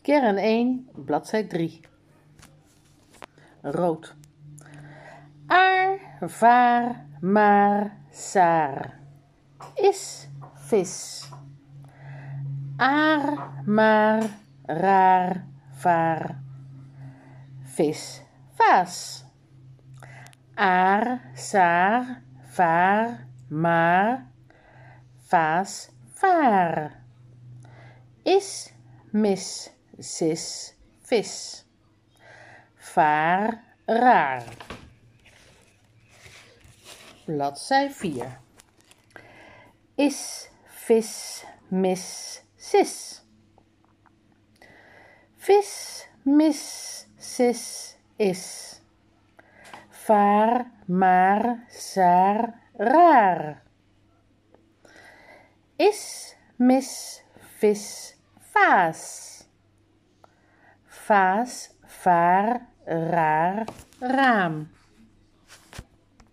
Kern 1, bladzij 3. Rood. Aar, vaar, maar, saar. Is vis. Aar, maar, raar, vaar. Vis, vaas. Aar, saar, vaar, maar, vaas, vaar. Is, mis, sis, vis. Vaar, raar. Bladzij 4. Is, vis, mis, sis. Vis, mis, sis, is. Vaar, maar, saar, raar. Is, mis, vis, vaas. Vaas, vaar, raar, raam.